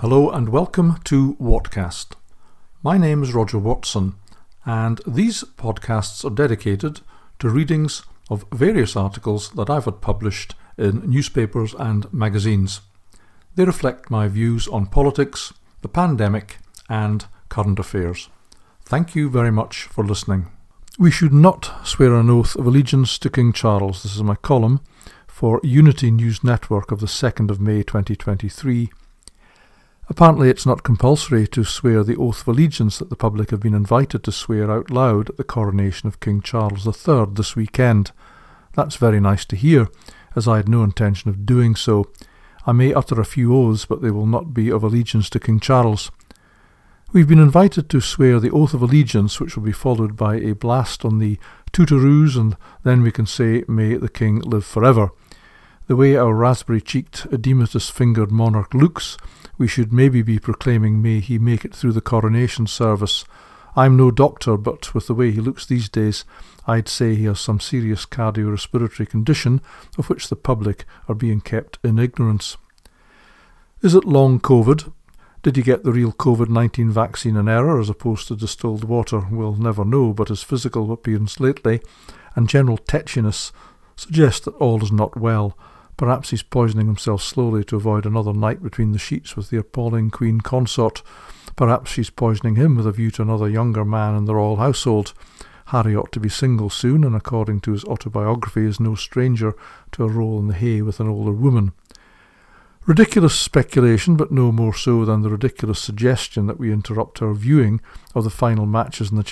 Hello and welcome to Whatcast. My name is Roger Watson, and these podcasts are dedicated to readings of various articles that I've had published in newspapers and magazines. They reflect my views on politics, the pandemic, and current affairs. Thank you very much for listening. We should not swear an oath of allegiance to King Charles. This is my column for Unity News Network of the 2nd of May 2023. Apparently it's not compulsory to swear the oath of allegiance that the public have been invited to swear out loud at the coronation of King Charles III this weekend. That's very nice to hear, as I had no intention of doing so. I may utter a few oaths, but they will not be of allegiance to King Charles. We've been invited to swear the oath of allegiance, which will be followed by a blast on the tootaroos, and then we can say, "May the King live forever." The way our raspberry-cheeked, edematous-fingered monarch looks, we should maybe be proclaiming, "May he make it through the coronation service." I'm no doctor, but with the way he looks these days, I'd say he has some serious cardiorespiratory condition of which the public are being kept in ignorance. Is it long COVID? Did he get the real COVID-19 vaccine in error as opposed to distilled water? We'll never know, but his physical appearance lately and general tetchiness suggest that all is not well. Perhaps he's poisoning himself slowly to avoid another night between the sheets with the appalling Queen Consort. Perhaps she's poisoning him with a view to another younger man in the royal household. Harry ought to be single soon, and according to his autobiography is no stranger to a roll in the hay with an older woman. Ridiculous speculation, but no more so than the ridiculous suggestion that we interrupt our viewing of the final matches in the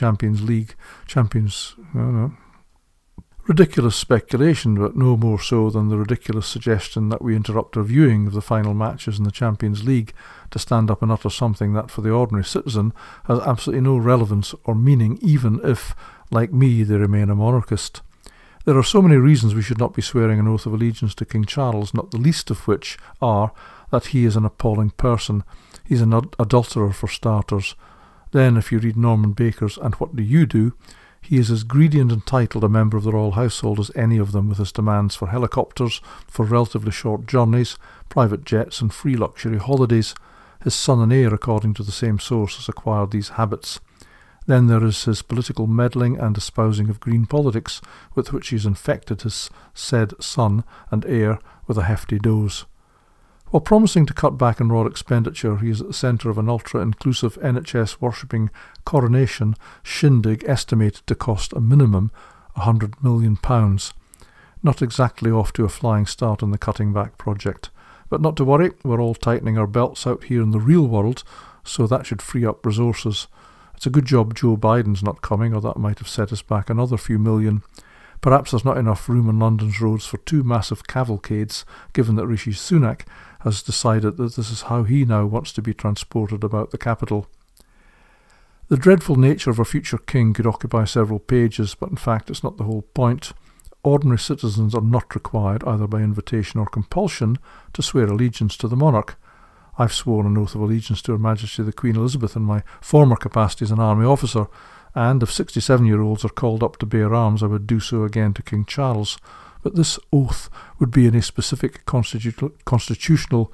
Ridiculous speculation, but no more so than the ridiculous suggestion that we interrupt our viewing of the final matches in the Champions League to stand up and utter something that for the ordinary citizen has absolutely no relevance or meaning, even if, like me, they remain a monarchist. There are so many reasons we should not be swearing an oath of allegiance to King Charles, not the least of which are that he is an appalling person. He's an adulterer for starters. Then, if you read Norman Baker's And What Do You Do?, he is as greedy and entitled a member of the royal household as any of them, with his demands for helicopters, for relatively short journeys, private jets and free luxury holidays. His son and heir, according to the same source, has acquired these habits. Then there is his political meddling and espousing of green politics, with which he has infected his said son and heir with a hefty dose. While promising to cut back on royal expenditure, he is at the centre of an ultra-inclusive NHS-worshipping coronation shindig estimated to cost a minimum £100 million. Not exactly off to a flying start in the cutting back project. But not to worry, we're all tightening our belts out here in the real world, so that should free up resources. It's a good job Joe Biden's not coming, or that might have set us back another few million. Perhaps there's not enough room on London's roads for two massive cavalcades, given that Rishi Sunak has decided that this is how he now wants to be transported about the capital. The dreadful nature of our future king could occupy several pages, but in fact it's not the whole point. Ordinary citizens are not required, either by invitation or compulsion, to swear allegiance to the monarch. I've sworn an oath of allegiance to Her Majesty the Queen Elizabeth in my former capacity as an army officer, and if 67-year-olds are called up to bear arms, I would do so again to King Charles. But this oath would be in a specific constitutional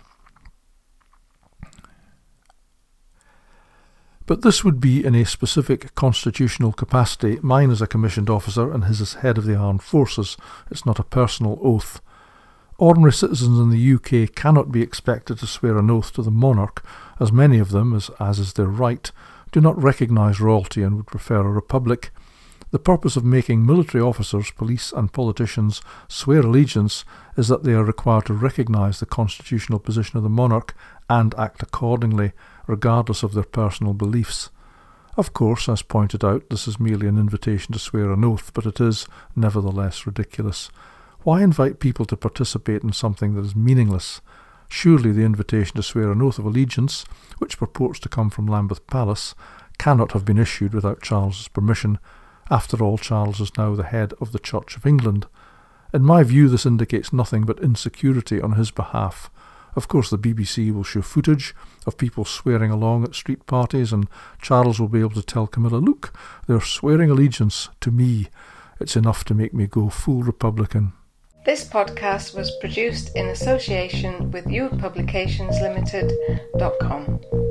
capacity, mine as a commissioned officer and his as head of the armed forces. It's not a personal oath. Ordinary citizens in the UK cannot be expected to swear an oath to the monarch, as many of them, as is their right, do not recognise royalty and would prefer a republic. The purpose of making military officers, police and politicians swear allegiance is that they are required to recognise the constitutional position of the monarch and act accordingly, regardless of their personal beliefs. Of course, as pointed out, this is merely an invitation to swear an oath, but it is, nevertheless, ridiculous. Why invite people to participate in something that is meaningless? Surely the invitation to swear an oath of allegiance, which purports to come from Lambeth Palace, cannot have been issued without Charles's permission. After all, Charles is now the head of the Church of England. In my view, this indicates nothing but insecurity on his behalf. Of course, the BBC will show footage of people swearing along at street parties, and Charles will be able to tell Camilla, "Look, they're swearing allegiance to me. It's enough to make me go full Republican." This podcast was produced in association with youthpublicationslimited.com.